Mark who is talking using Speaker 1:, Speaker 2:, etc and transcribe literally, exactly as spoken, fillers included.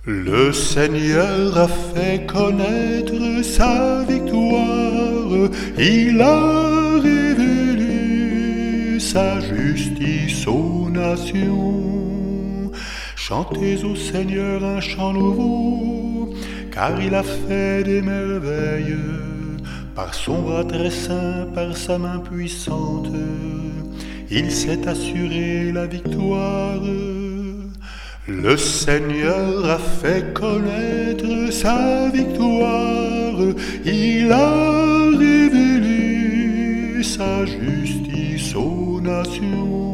Speaker 1: Le Seigneur a fait connaître sa victoire, il a révélé sa justice aux nations. Chantez au Seigneur un chant nouveau, car il a fait des merveilles. Par son bras très saint, par sa main puissante, il s'est assuré la victoire. Le Seigneur a fait connaître sa victoire, il a révélé sa justice aux nations.